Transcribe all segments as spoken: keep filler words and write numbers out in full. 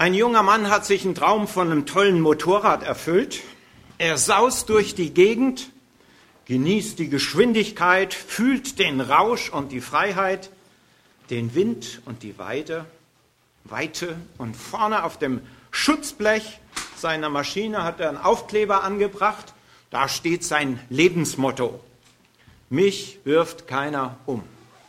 Ein junger Mann hat sich einen Traum von einem tollen Motorrad erfüllt. Er saust durch die Gegend, genießt die Geschwindigkeit, fühlt den Rausch und die Freiheit, den Wind und die Weide, Weite. Und vorne auf dem Schutzblech seiner Maschine hat er einen Aufkleber angebracht. Da steht sein Lebensmotto: Mich wirft keiner um.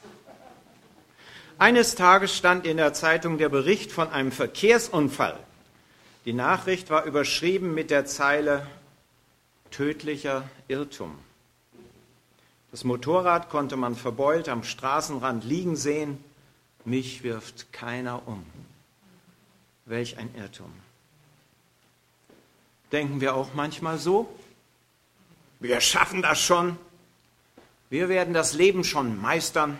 Eines Tages stand in der Zeitung der Bericht von einem Verkehrsunfall. Die Nachricht war überschrieben mit der Zeile: Tödlicher Irrtum. Das Motorrad konnte man verbeult am Straßenrand liegen sehen. Mich wirft keiner um. Welch ein Irrtum. Denken wir auch manchmal so? Wir schaffen das schon. Wir werden das Leben schon meistern.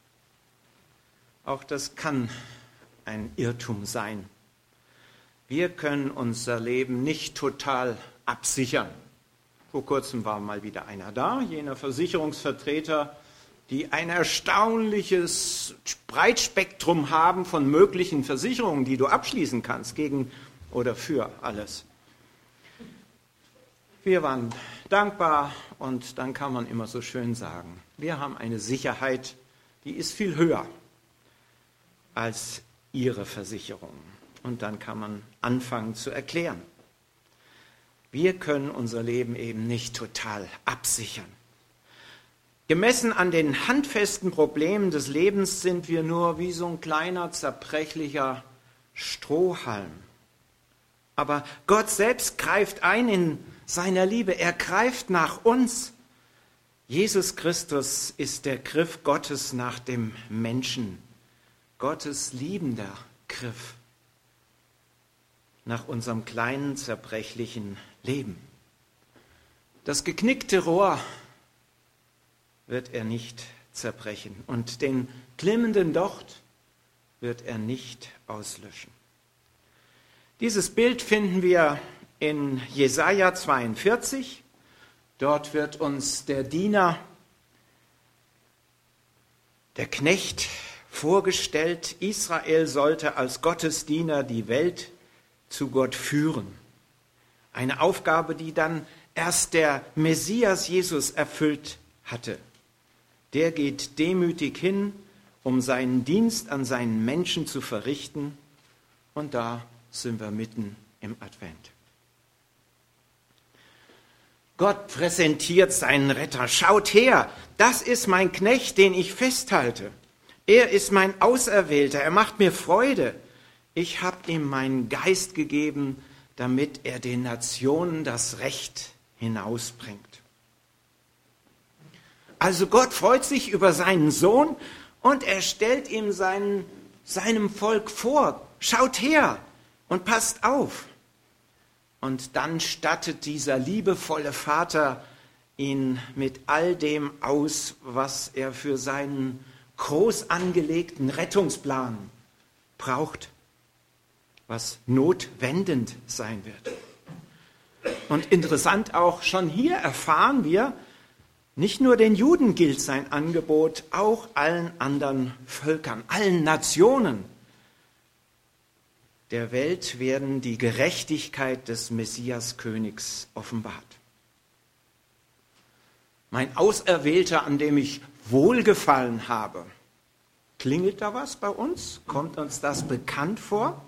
Auch das kann ein Irrtum sein. Wir können unser Leben nicht total absichern. Vor kurzem war mal wieder einer da, jener Versicherungsvertreter, die ein erstaunliches Breitspektrum haben von möglichen Versicherungen, die du abschließen kannst, gegen oder für alles. Wir waren dankbar und dann kann man immer so schön sagen, wir haben eine Sicherheit, die ist viel höher als Ihre Versicherung. Und dann kann man anfangen zu erklären. Wir können unser Leben eben nicht total absichern. Gemessen an den handfesten Problemen des Lebens sind wir nur wie so ein kleiner, zerbrechlicher Strohhalm. Aber Gott selbst greift ein in seiner Liebe. Er greift nach uns. Jesus Christus ist der Griff Gottes nach dem Menschen. Gottes liebender Griff nach unserem kleinen, zerbrechlichen Leben. Das geknickte Rohr wird er nicht zerbrechen und den glimmenden Docht wird er nicht auslöschen. Dieses Bild finden wir in Jesaja zweiundvierzig. Dort wird uns der Diener, der Knecht vorgestellt. Israel sollte als Gottesdiener die Welt zu Gott führen. Eine Aufgabe, die dann erst der Messias Jesus erfüllt hatte. Der geht demütig hin, um seinen Dienst an seinen Menschen zu verrichten. Und da sind wir mitten im Advent. Gott präsentiert seinen Retter. Schaut her, das ist mein Knecht, den ich festhalte. Er ist mein Auserwählter, er macht mir Freude. Ich habe ihm meinen Geist gegeben, damit er den Nationen das Recht hinausbringt. Also Gott freut sich über seinen Sohn und er stellt ihm seinen, seinem Volk vor. Schaut her und passt auf. Und dann stattet dieser liebevolle Vater ihn mit all dem aus, was er für seinen groß angelegten Rettungsplan braucht, was notwendend sein wird. Und interessant auch, schon hier erfahren wir, nicht nur den Juden gilt sein Angebot, auch allen anderen Völkern, allen Nationen der Welt werden die Gerechtigkeit des Messias-Königs offenbart. Mein Auserwählter, an dem ich Wohlgefallen habe. Klingelt da was bei uns? Kommt uns das bekannt vor?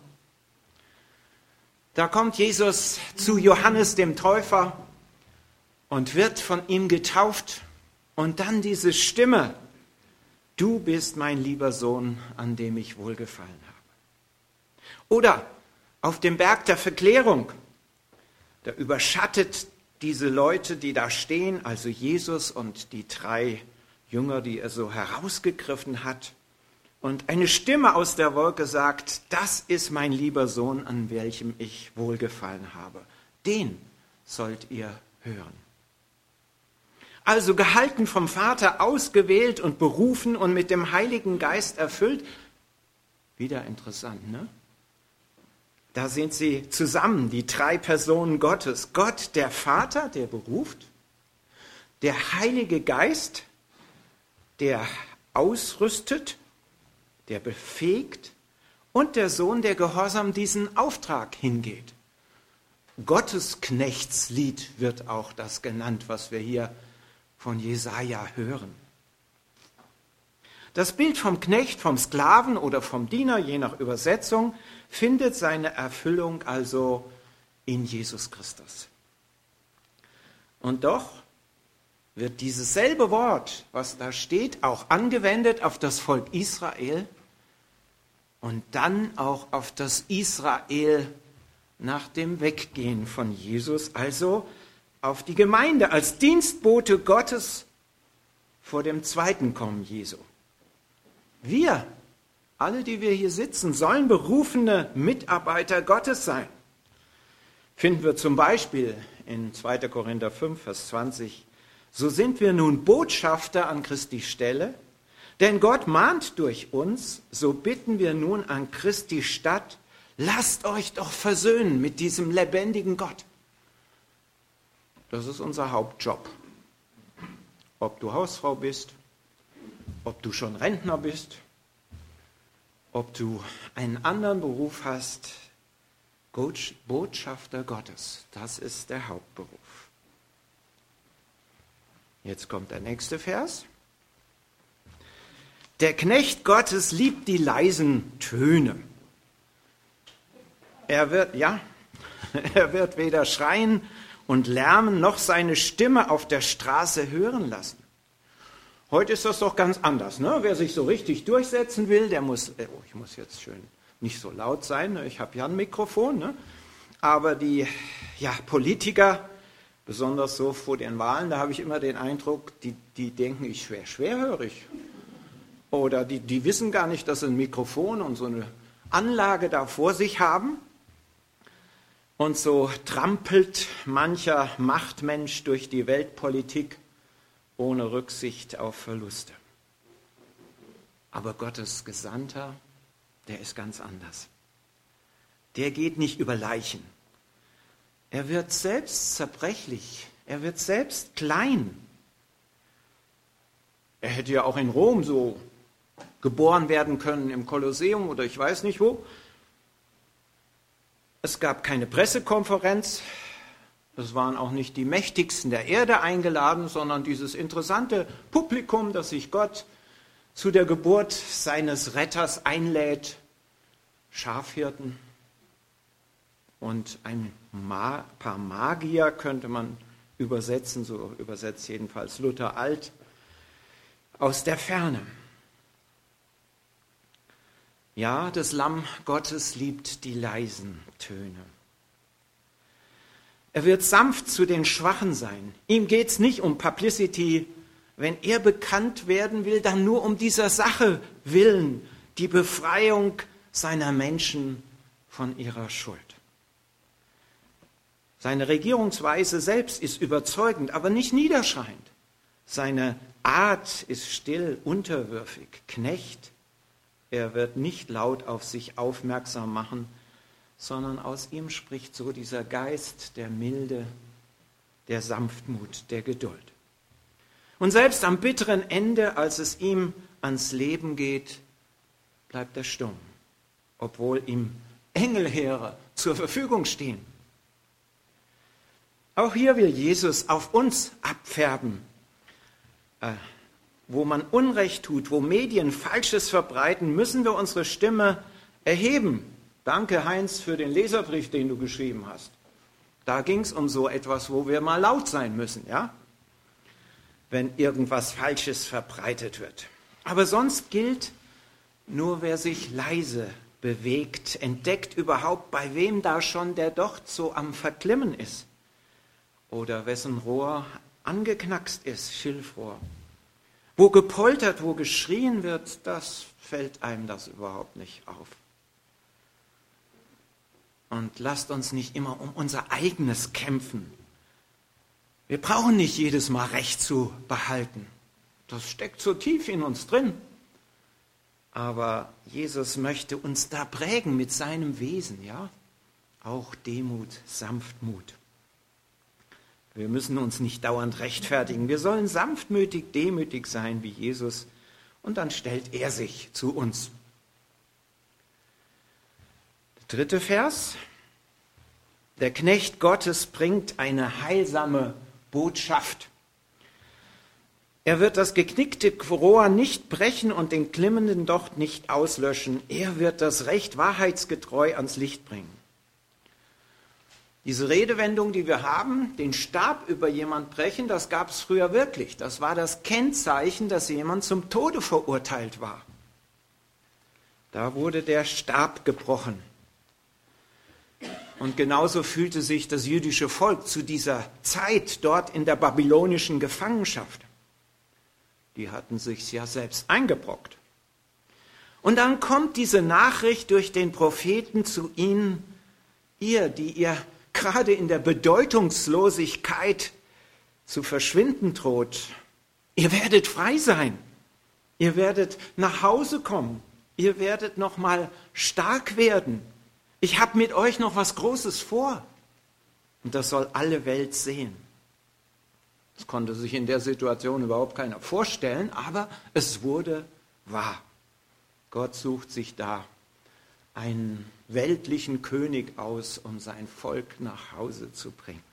Da kommt Jesus zu Johannes dem Täufer und wird von ihm getauft. Und dann diese Stimme: Du bist mein lieber Sohn, an dem ich Wohlgefallen habe. Oder auf dem Berg der Verklärung, da überschattet diese Leute, die da stehen, also Jesus und die drei Jünger, die er so herausgegriffen hat. Und eine Stimme aus der Wolke sagt: Das ist mein lieber Sohn, an welchem ich Wohlgefallen habe. Den sollt ihr hören. Also gehalten vom Vater, ausgewählt und berufen und mit dem Heiligen Geist erfüllt. Wieder interessant, ne? Da sind sie zusammen, die drei Personen Gottes. Gott, der Vater, der beruft. Der Heilige Geist, der ausrüstet, der befähigt. und der Sohn, der gehorsam diesen Auftrag hingeht. Gottesknechtslied wird auch das genannt, was wir hier von Jesaja hören. Das Bild vom Knecht, vom Sklaven oder vom Diener, je nach Übersetzung, findet seine Erfüllung also in Jesus Christus. Und doch wird dieses selbe Wort, was da steht, auch angewendet auf das Volk Israel und dann auch auf das Israel nach dem Weggehen von Jesus, also auf die Gemeinde als Dienstbote Gottes vor dem zweiten Kommen Jesu. Wir, alle, die wir hier sitzen, sollen berufene Mitarbeiter Gottes sein. Finden wir zum Beispiel in zweiter Korinther fünf, Vers zwanzig. So sind wir nun Botschafter an Christi Stelle, denn Gott mahnt durch uns, so bitten wir nun an Christi Statt, lasst euch doch versöhnen mit diesem lebendigen Gott. Das ist unser Hauptjob. Ob du Hausfrau bist, ob du schon Rentner bist, ob du einen anderen Beruf hast, Botschafter Gottes, das ist der Hauptberuf. Jetzt kommt der nächste Vers. Der Knecht Gottes liebt die leisen Töne. Er wird, ja, er wird weder schreien und lärmen, noch seine Stimme auf der Straße hören lassen. Heute ist das doch ganz anders. Ne? Wer sich so richtig durchsetzen will, der muss, oh, ich muss jetzt schön nicht so laut sein, ne? Ich habe ja ein Mikrofon, ne? Aber die ja, Politiker, besonders so vor den Wahlen, da habe ich immer den Eindruck, die, die denken, ich wäre schwerhörig. Oder die, die wissen gar nicht, dass sie ein Mikrofon und so eine Anlage da vor sich haben. Und so trampelt mancher Machtmensch durch die Weltpolitik ohne Rücksicht auf Verluste. Aber Gottes Gesandter, der ist ganz anders. Der geht nicht über Leichen. Er wird selbst zerbrechlich. Er wird selbst klein. Er hätte ja auch in Rom so geboren werden können, im Kolosseum oder ich weiß nicht wo. Es gab keine Pressekonferenz. Es waren auch nicht die Mächtigsten der Erde eingeladen, sondern dieses interessante Publikum, das sich Gott zu der Geburt seines Retters einlädt. Schafhirten und ein Ma- paar Magier könnte man übersetzen, so übersetzt jedenfalls Luther Alt, aus der Ferne. Ja, das Lamm Gottes liebt die leisen Töne. Er wird sanft zu den Schwachen sein. Ihm geht es nicht um Publicity. Wenn er bekannt werden will, dann nur um dieser Sache willen, die Befreiung seiner Menschen von ihrer Schuld. Seine Regierungsweise selbst ist überzeugend, aber nicht niederschreiend. Seine Art ist still, unterwürfig, Knecht. Er wird nicht laut auf sich aufmerksam machen, sondern aus ihm spricht so dieser Geist der Milde, der Sanftmut, der Geduld. Und selbst am bitteren Ende, als es ihm ans Leben geht, bleibt er stumm, obwohl ihm Engelheere zur Verfügung stehen. Auch hier will Jesus auf uns abfärben, äh, wo man Unrecht tut, wo Medien Falsches verbreiten, müssen wir unsere Stimme erheben. Danke, Heinz, für den Leserbrief, den du geschrieben hast. Da ging es um so etwas, wo wir mal laut sein müssen, ja? Wenn irgendwas Falsches verbreitet wird. Aber sonst gilt, nur wer sich leise bewegt, entdeckt überhaupt, bei wem da schon der Docht so am Verklimmen ist. Oder wessen Rohr angeknackst ist, Schilfrohr. Wo gepoltert, wo geschrien wird, das fällt einem das überhaupt nicht auf. Und lasst uns nicht immer um unser eigenes kämpfen. Wir brauchen nicht jedes Mal Recht zu behalten. Das steckt so tief in uns drin. Aber Jesus möchte uns da prägen mit seinem Wesen, ja? Auch Demut, Sanftmut. Wir müssen uns nicht dauernd rechtfertigen. Wir sollen sanftmütig, demütig sein wie Jesus. Und dann stellt er sich zu uns. Dritter Vers. Der Knecht Gottes bringt eine heilsame Botschaft. Er wird das geknickte Rohr nicht brechen und den glimmenden Docht nicht auslöschen. Er wird das Recht wahrheitsgetreu ans Licht bringen. Diese Redewendung, die wir haben, den Stab über jemand brechen, das gab es früher wirklich. Das war das Kennzeichen, dass jemand zum Tode verurteilt war. Da wurde der Stab gebrochen. Und genauso fühlte sich das jüdische Volk zu dieser Zeit dort in der babylonischen Gefangenschaft. Die hatten sich's ja selbst eingebrockt. Und dann kommt diese Nachricht durch den Propheten zu ihnen, ihr, die ihr gerade in der Bedeutungslosigkeit zu verschwinden droht. Ihr werdet frei sein. Ihr werdet nach Hause kommen. Ihr werdet noch mal stark werden. Ich habe mit euch noch was Großes vor. Und das soll alle Welt sehen. Das konnte sich in der Situation überhaupt keiner vorstellen, aber es wurde wahr. Gott sucht sich da einen weltlichen König aus, um sein Volk nach Hause zu bringen.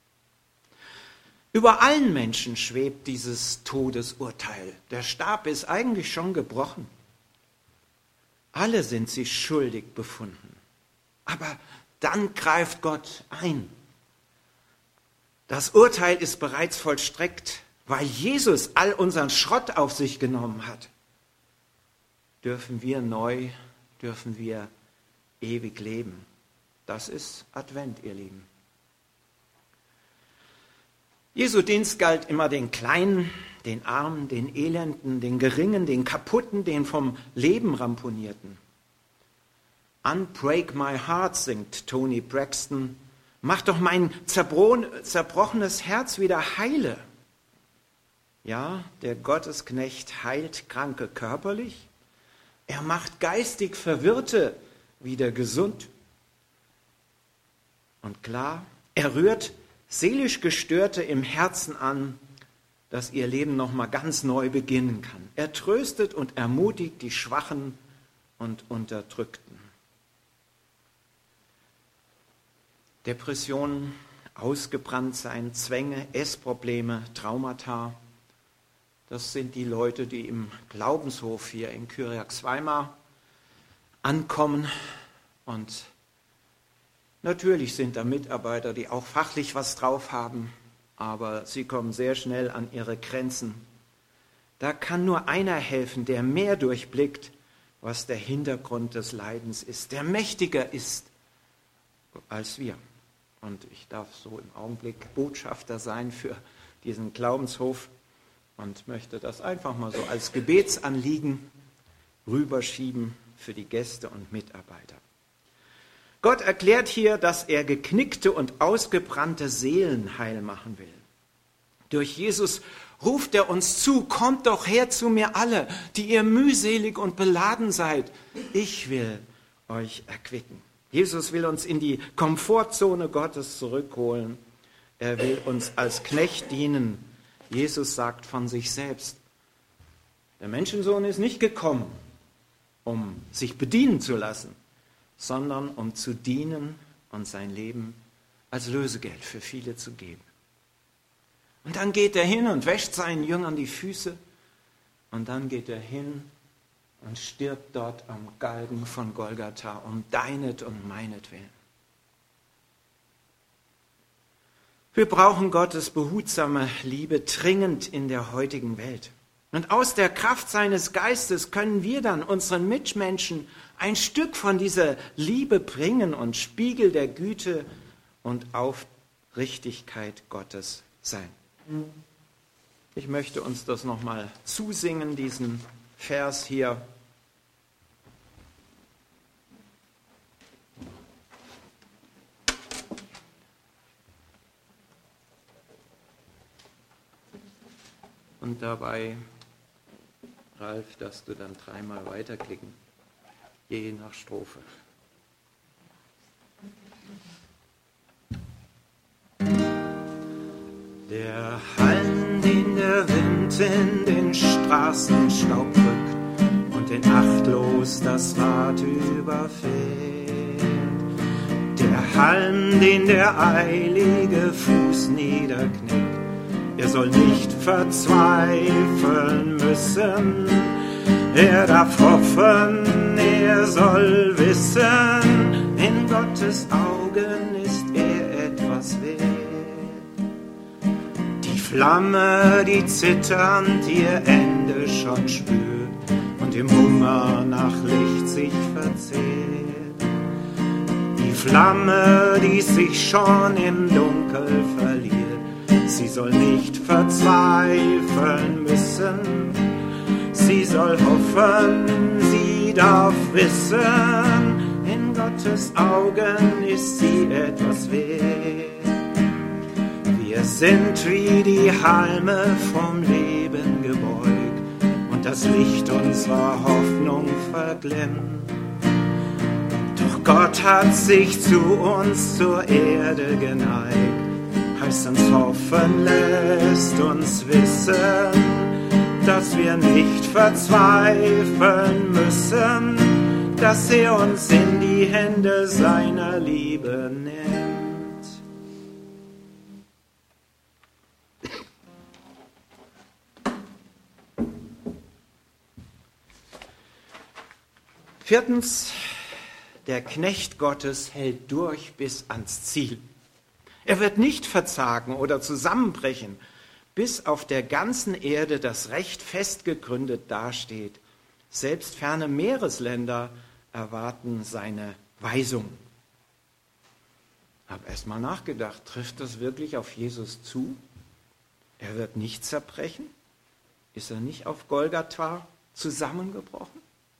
Über allen Menschen schwebt dieses Todesurteil. Der Stab ist eigentlich schon gebrochen. Alle sind sie schuldig befunden. Aber dann greift Gott ein. Das Urteil ist bereits vollstreckt, weil Jesus all unseren Schrott auf sich genommen hat. Dürfen wir neu, dürfen wir ewig leben. Das ist Advent, ihr Lieben. Jesu Dienst galt immer den Kleinen, den Armen, den Elenden, den Geringen, den Kaputten, den vom Leben Ramponierten. Unbreak my heart, singt Toni Braxton. Mach doch mein zerbrochenes Herz wieder heile. Ja, der Gottesknecht heilt Kranke körperlich. Er macht geistig Verwirrte wieder gesund. Und klar, er rührt seelisch Gestörte im Herzen an, dass ihr Leben nochmal ganz neu beginnen kann. Er tröstet und ermutigt die Schwachen und Unterdrückten. Depressionen, Ausgebranntsein, Zwänge, Essprobleme, Traumata. Das sind die Leute, die im Glaubenshof hier in Kyriax-Weimar ankommen. Und natürlich sind da Mitarbeiter, die auch fachlich was drauf haben, aber sie kommen sehr schnell an ihre Grenzen. Da kann nur einer helfen, der mehr durchblickt, was der Hintergrund des Leidens ist, der mächtiger ist als wir. Und ich darf so im Augenblick Botschafter sein für diesen Glaubenshof und möchte das einfach mal so als Gebetsanliegen rüberschieben für die Gäste und Mitarbeiter. Gott erklärt hier, dass er geknickte und ausgebrannte Seelen heil machen will. Durch Jesus ruft er uns zu, kommt doch her zu mir alle, die ihr mühselig und beladen seid. Ich will euch erquicken. Jesus will uns in die Komfortzone Gottes zurückholen. Er will uns als Knecht dienen. Jesus sagt von sich selbst, der Menschensohn ist nicht gekommen, um sich bedienen zu lassen, sondern um zu dienen und sein Leben als Lösegeld für viele zu geben. Und dann geht er hin und wäscht seinen Jüngern die Füße und dann geht er hin und stirbt dort am Galgen von Golgatha um deinet und meinetwillen. Wir brauchen Gottes behutsame Liebe dringend in der heutigen Welt. Und aus der Kraft seines Geistes können wir dann unseren Mitmenschen ein Stück von dieser Liebe bringen und Spiegel der Güte und Aufrichtigkeit Gottes sein. Ich möchte uns das nochmal zusingen, diesen Vers hier. Und dabei, Ralf, darfst du dann dreimal weiterklicken, je nach Strophe. Der Halm, den der Wind in den Straßenstaub drückt und den achtlos das Rad überfährt. Halm, den der eilige Fuß niederknickt. Er soll nicht verzweifeln müssen, er darf hoffen, er soll wissen, in Gottes Augen ist er etwas wert. Die Flamme, die zitternd ihr Ende schon spürt und im Hunger nach Licht sich verzehrt. Die Flamme, die sich schon im Dunkel verliert, sie soll nicht verzweifeln müssen, sie soll hoffen, sie darf wissen, in Gottes Augen ist sie etwas wert. Wir sind wie die Halme vom Leben gebeugt und das Licht unserer Hoffnung verglemmt. Doch Gott hat sich zu uns zur Erde geneigt, heißt uns hoffen, lässt uns wissen, dass wir nicht verzweifeln müssen, dass er uns in die Hände seiner Liebe nimmt. Viertens, der Knecht Gottes hält durch bis ans Ziel. Er wird nicht verzagen oder zusammenbrechen, bis auf der ganzen Erde das Recht fest gegründet dasteht. Selbst ferne Meeresländer erwarten seine Weisung. Ich habe erst mal nachgedacht, trifft das wirklich auf Jesus zu? Er wird nicht zerbrechen? Ist er nicht auf Golgatha zusammengebrochen?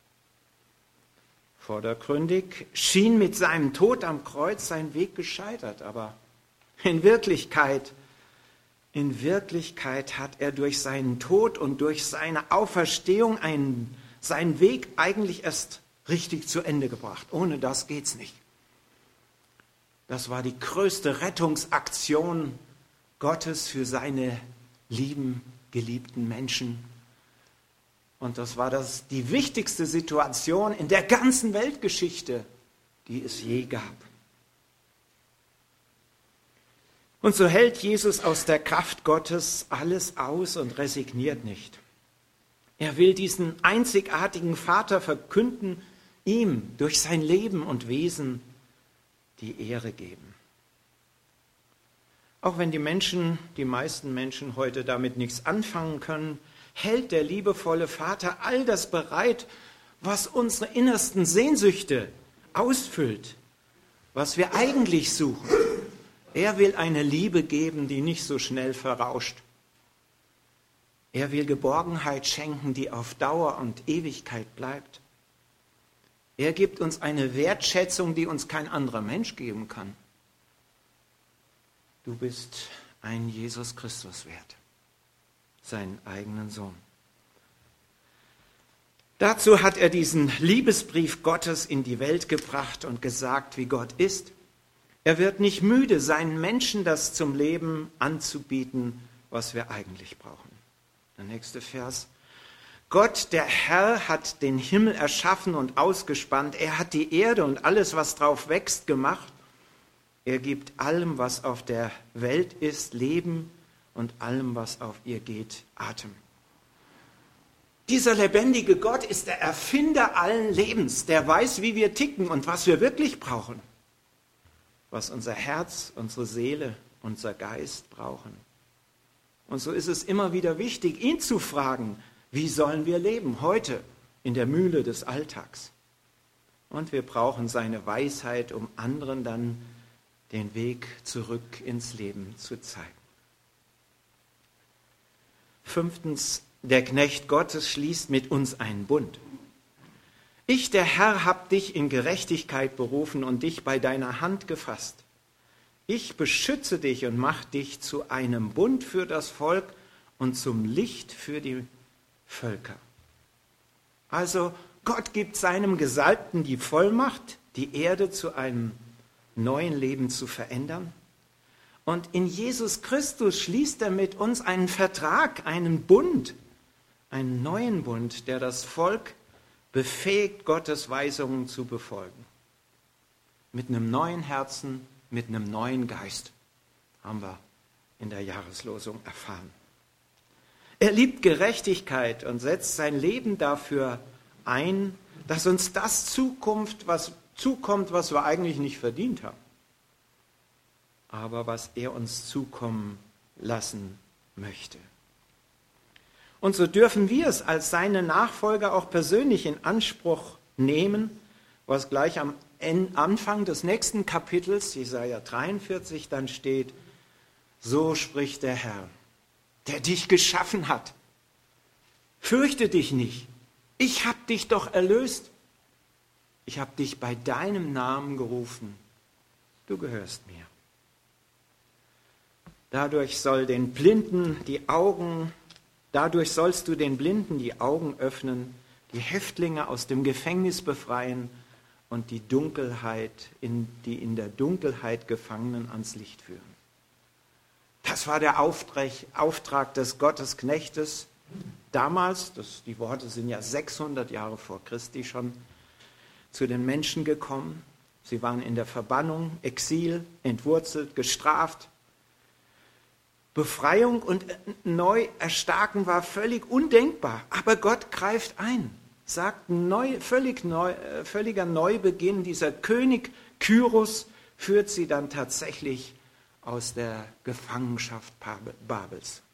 Vordergründig schien mit seinem Tod am Kreuz sein Weg gescheitert, aber in Wirklichkeit, in Wirklichkeit hat er durch seinen Tod und durch seine Auferstehung einen, seinen Weg eigentlich erst richtig zu Ende gebracht. Ohne das geht's nicht. Das war die größte Rettungsaktion Gottes für seine lieben, geliebten Menschen. Und das war das, die wichtigste Situation in der ganzen Weltgeschichte, die es je gab. Und so hält Jesus aus der Kraft Gottes alles aus und resigniert nicht. Er will diesen einzigartigen Vater verkünden, ihm durch sein Leben und Wesen die Ehre geben. Auch wenn die Menschen, die meisten Menschen heute damit nichts anfangen können, hält der liebevolle Vater all das bereit, was unsere innersten Sehnsüchte ausfüllt, was wir eigentlich suchen. Er will eine Liebe geben, die nicht so schnell verrauscht. Er will Geborgenheit schenken, die auf Dauer und Ewigkeit bleibt. Er gibt uns eine Wertschätzung, die uns kein anderer Mensch geben kann. Du bist ein Jesus Christus wert, seinen eigenen Sohn. Dazu hat er diesen Liebesbrief Gottes in die Welt gebracht und gesagt, wie Gott ist. Er wird nicht müde, seinen Menschen das zum Leben anzubieten, was wir eigentlich brauchen. Der nächste Vers. Gott, der Herr, hat den Himmel erschaffen und ausgespannt. Er hat die Erde und alles, was drauf wächst, gemacht. Er gibt allem, was auf der Welt ist, Leben und allem, was auf ihr geht, Atem. Dieser lebendige Gott ist der Erfinder allen Lebens, der weiß, wie wir ticken und was wir wirklich brauchen, was unser Herz, unsere Seele, unser Geist brauchen. Und so ist es immer wieder wichtig, ihn zu fragen, wie sollen wir leben heute in der Mühle des Alltags? Und wir brauchen seine Weisheit, um anderen dann den Weg zurück ins Leben zu zeigen. Fünftens, der Knecht Gottes schließt mit uns einen Bund. Ich, der Herr, habe dich in Gerechtigkeit berufen und dich bei deiner Hand gefasst. Ich beschütze dich und mache dich zu einem Bund für das Volk und zum Licht für die Völker. Also Gott gibt seinem Gesalbten die Vollmacht, die Erde zu einem neuen Leben zu verändern. Und in Jesus Christus schließt er mit uns einen Vertrag, einen Bund, einen neuen Bund, der das Volk befähigt, Gottes Weisungen zu befolgen. mit einem neuen Herzen, mit einem neuen Geist, haben wir in der Jahreslosung erfahren. Er liebt Gerechtigkeit und setzt sein Leben dafür ein, dass uns das Zukunft, was zukommt, was wir eigentlich nicht verdient haben, aber was er uns zukommen lassen möchte. Und so dürfen wir es als seine Nachfolger auch persönlich in Anspruch nehmen, was gleich am Anfang des nächsten Kapitels, Jesaja dreiundvierzig, dann steht: So spricht der Herr, der dich geschaffen hat. Fürchte dich nicht. Ich habe dich doch erlöst. Ich habe dich bei deinem Namen gerufen. Du gehörst mir. Dadurch soll den Blinden die Augen, dadurch sollst du den Blinden die Augen öffnen, die Häftlinge aus dem Gefängnis befreien und die Dunkelheit, in, die in der Dunkelheit Gefangenen ans Licht führen. Das war der Auftrag, Auftrag des Gottesknechtes damals, das, die Worte sind ja sechshundert Jahre vor Christi schon zu den Menschen gekommen. Sie waren in der Verbannung, Exil, entwurzelt, gestraft. Befreiung und Neuerstarken war völlig undenkbar, aber Gott greift ein, sagt neu, völlig neu, völliger Neubeginn. Dieser König Kyros führt sie dann tatsächlich aus der Gefangenschaft Babels.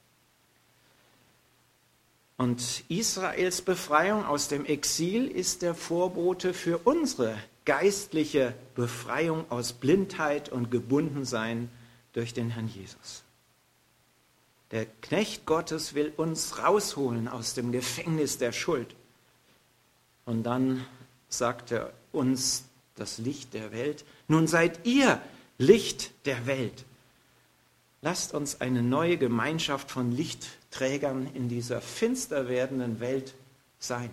Und Israels Befreiung aus dem Exil ist der Vorbote für unsere geistliche Befreiung aus Blindheit und Gebundensein durch den Herrn Jesus. Der Knecht Gottes will uns rausholen aus dem Gefängnis der Schuld. Und dann sagt er uns, das Licht der Welt: Nun seid ihr Licht der Welt. Lasst uns eine neue Gemeinschaft von Lichtträgern in dieser finster werdenden Welt sein.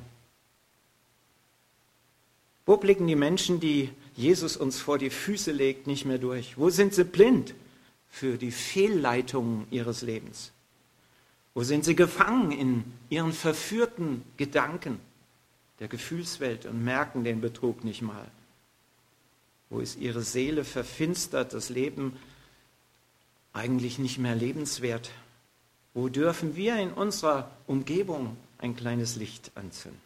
Wo blicken die Menschen, die Jesus uns vor die Füße legt, nicht mehr durch? Wo sind sie blind für die Fehlleitungen ihres Lebens? Wo sind sie gefangen in ihren verführten Gedanken der Gefühlswelt und merken den Betrug nicht mal? Wo ist ihre Seele verfinstert, das Leben eigentlich nicht mehr lebenswert? Wo dürfen wir in unserer Umgebung ein kleines Licht anzünden?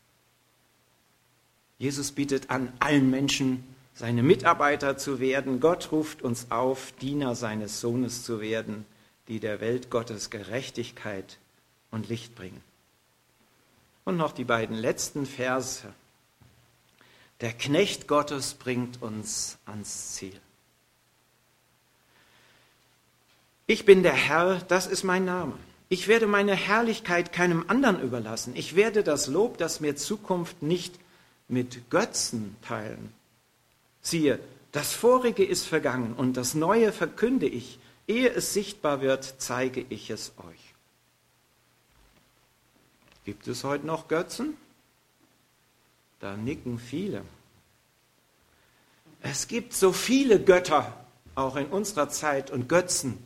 Jesus bietet an, allen Menschen seine Mitarbeiter zu werden. Gott ruft uns auf, Diener seines Sohnes zu werden, die der Welt Gottes Gerechtigkeit und Licht bringen. Und noch die beiden letzten Verse. Der Knecht Gottes bringt uns ans Ziel. Ich bin der Herr, das ist mein Name. Ich werde meine Herrlichkeit keinem anderen überlassen. Ich werde das Lob, das mir Zukunft, nicht mit Götzen teilen. Siehe, das Vorige ist vergangen und das Neue verkünde ich. Ehe es sichtbar wird, zeige ich es euch. Gibt es heute noch Götzen? Da nicken viele. Es gibt so viele Götter, auch in unserer Zeit, und Götzen,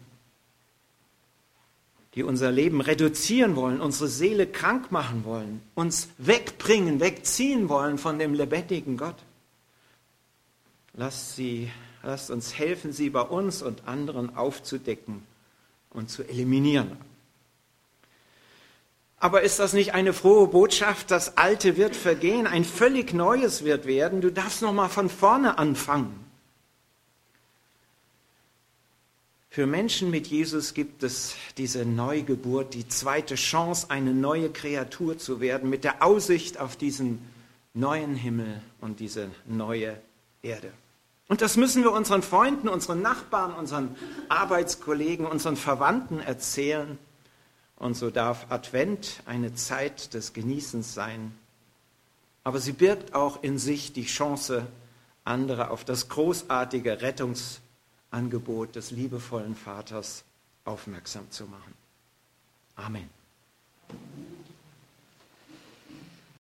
die unser Leben reduzieren wollen, unsere Seele krank machen wollen, uns wegbringen, wegziehen wollen von dem lebendigen Gott. Lasst, sie, lasst uns helfen, sie bei uns und anderen aufzudecken und zu eliminieren. Aber ist das nicht eine frohe Botschaft? Das Alte wird vergehen, ein völlig Neues wird werden. Du darfst noch mal von vorne anfangen. Für Menschen mit Jesus gibt es diese Neugeburt, die zweite Chance, eine neue Kreatur zu werden, mit der Aussicht auf diesen neuen Himmel und diese neue Erde. Und das müssen wir unseren Freunden, unseren Nachbarn, unseren Arbeitskollegen, unseren Verwandten erzählen. Und so darf Advent eine Zeit des Genießens sein. Aber sie birgt auch in sich die Chance, andere auf das großartige Rettungsangebot des liebevollen Vaters aufmerksam zu machen. Amen.